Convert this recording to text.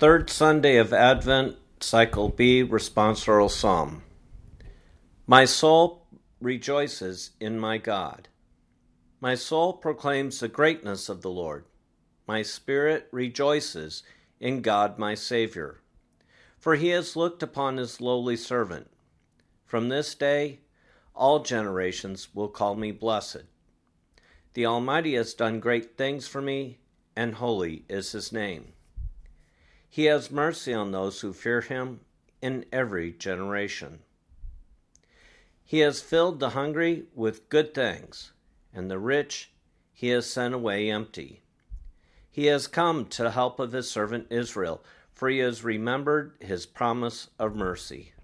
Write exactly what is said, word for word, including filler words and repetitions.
Third Sunday of Advent, Cycle B, Responsorial Psalm. My soul rejoices in my God. My soul proclaims the greatness of the Lord. My spirit rejoices in God my Savior, for he has looked upon his lowly servant. From this day, all generations will call me blessed. The Almighty has done great things for me, and holy is his name. He has mercy on those who fear him in every generation. He has filled the hungry with good things, and the rich he has sent away empty. He has come to the help of his servant Israel, for he has remembered his promise of mercy.